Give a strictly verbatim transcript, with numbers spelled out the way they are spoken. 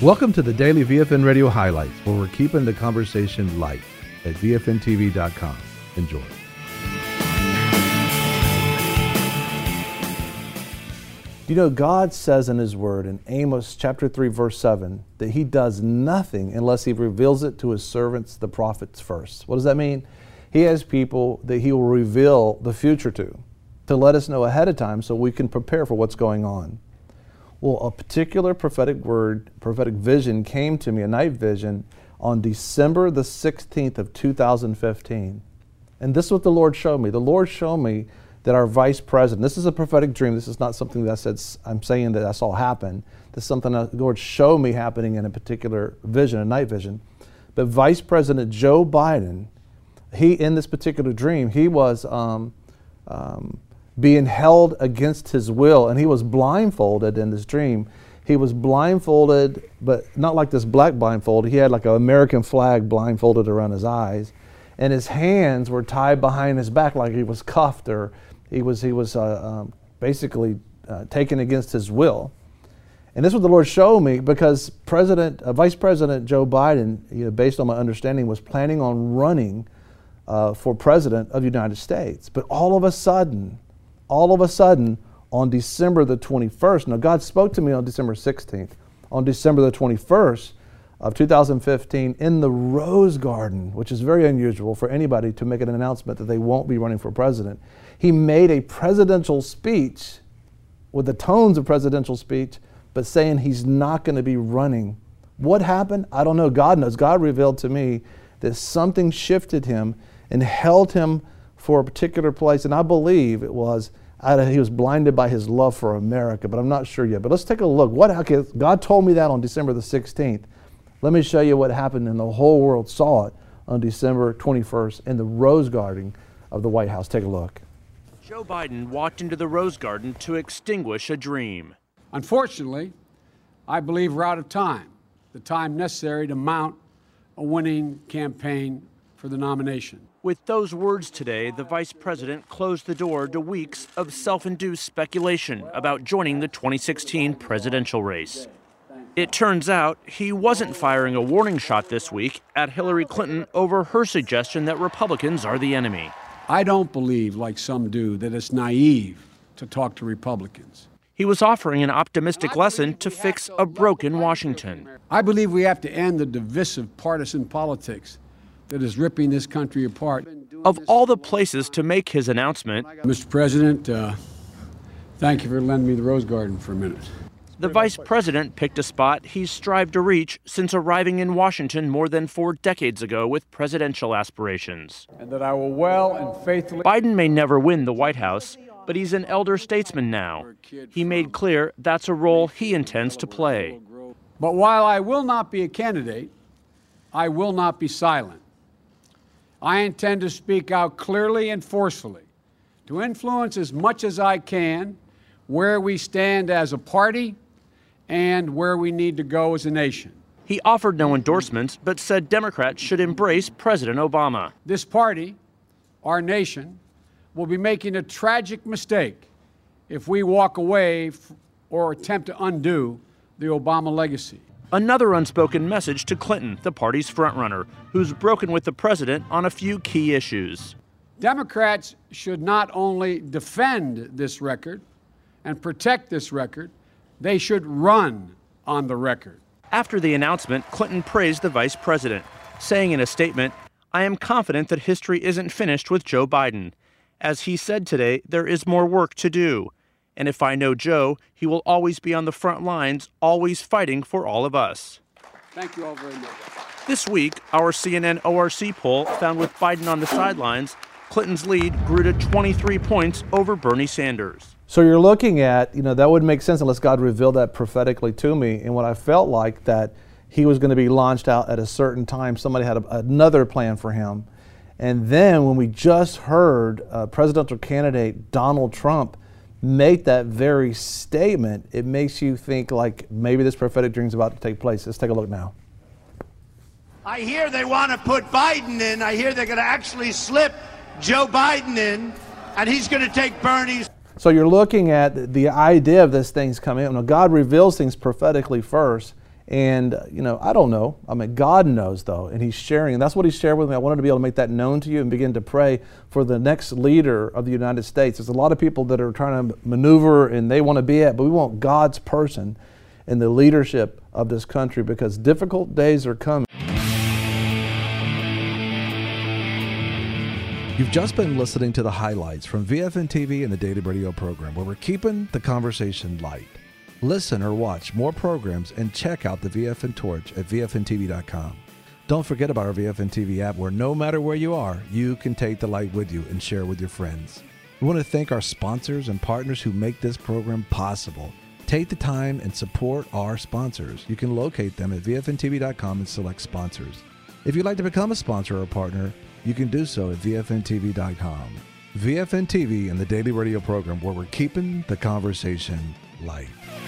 Welcome to the Daily V F N Radio Highlights, where we're keeping the conversation light at V F N T V dot com. Enjoy. You know, God says in His Word in Amos chapter three, verse seven, that He does nothing unless He reveals it to His servants, the prophets, first. What does that mean? He has people that He will reveal the future to, to let us know ahead of time so we can prepare for what's going on. Well, a particular prophetic word, prophetic vision came to me, a night vision, on December the sixteenth of two thousand fifteen. And this is what the Lord showed me. The Lord showed me that our vice president, this is a prophetic dream, this is not something that I said, I'm saying that I saw happen. This is something that the Lord showed me happening in a particular vision, a night vision. But Vice President Joe Biden, he, in this particular dream, he was um, um, being held against his will, and he was blindfolded in this dream. He was blindfolded, but not like this black blindfold. He had like an American flag blindfolded around his eyes, and his hands were tied behind his back like he was cuffed, or he was he was uh, um, basically uh, taken against his will. And this is what the Lord showed me, because President, uh, Vice President Joe Biden, you know, based on my understanding, was planning on running uh, for president of the United States. But all of a sudden, all of a sudden, on December the twenty-first, now God spoke to me on December sixteenth, on December the twenty-first of two thousand fifteen in the Rose Garden, which is very unusual for anybody to make an announcement that they won't be running for president. He made a presidential speech with the tones of presidential speech, but saying he's not going to be running. What happened? I don't know. God knows. God revealed to me that something shifted him and held him for a particular place, and I believe it was he was blinded by his love for America, but I'm not sure yet. But let's take a look. What okay, God told me that on December the sixteenth. Let me show you what happened, and the whole world saw it on December twenty-first in the Rose Garden of the White House. Take a look. Joe Biden walked into the Rose Garden to extinguish a dream. Unfortunately, I believe we're out of time, the time necessary to mount a winning campaign for the nomination. With those words today, the vice president closed the door to weeks of self-induced speculation about joining the twenty sixteen presidential race. It turns out he wasn't firing a warning shot this week at Hillary Clinton over her suggestion that Republicans are the enemy. I don't believe, like some do, that it's naive to talk to Republicans. He was offering an optimistic lesson to fix a broken Washington. I believe we have to end the divisive partisan politics that is ripping this country apart. Of all the places to make his announcement, Mister President, uh, thank you for lending me the Rose Garden for a minute. The vice president picked a spot he's strived to reach since arriving in Washington more than four decades ago with presidential aspirations. And that I will well and faithfully... Biden may never win the White House, but he's an elder statesman now. He made clear that's a role he intends to play. But while I will not be a candidate, I will not be silent. I intend to speak out clearly and forcefully to influence as much as I can where we stand as a party and where we need to go as a nation. He offered no endorsements, but said Democrats should embrace President Obama. This party, our nation, will be making a tragic mistake if we walk away f- or attempt to undo the Obama legacy. Another unspoken message to Clinton, the party's frontrunner, who's broken with the president on a few key issues. Democrats should not only defend this record and protect this record, they should run on the record. After the announcement, Clinton praised the vice president, saying in a statement, "I am confident that history isn't finished with Joe Biden. As he said today, there is more work to do. And if I know Joe, he will always be on the front lines, always fighting for all of us." Thank you all very much. This week, our C N N O R C poll found with Biden on the sidelines, Clinton's lead grew to twenty-three points over Bernie Sanders. So you're looking at, you know, that would make sense unless God revealed that prophetically to me. And what I felt like that he was going to be launched out at a certain time. Somebody had a, another plan for him. And then when we just heard uh, presidential candidate Donald Trump make that very statement, it makes you think like maybe this prophetic dream is about to take place. Let's take a look now. I hear they want to put Biden in. I hear they're going to actually slip Joe Biden in, and he's going to take Bernie's. So you're looking at the idea of this thing's coming in. Now, God reveals things prophetically first, And, uh, you know, I don't know. I mean, God knows, though, and he's sharing. And that's what he shared with me. I wanted to be able to make that known to you and begin to pray for the next leader of the United States. There's a lot of people that are trying to maneuver and they want to be at, but we want God's person in the leadership of this country because difficult days are coming. You've just been listening to the highlights from V F N T V and the Daily Radio program, where we're keeping the conversation light. Listen or watch more programs and check out the V F N Torch at V F N T V dot com. Don't forget about our V F N T V app, where no matter where you are, you can take the light with you and share with your friends. We want to thank our sponsors and partners who make this program possible. Take the time and support our sponsors. You can locate them at V F N T V dot com and select sponsors. If you'd like to become a sponsor or a partner, you can do so at V F N T V dot com. V F N T V and the Daily Radio program, where we're keeping the conversation light.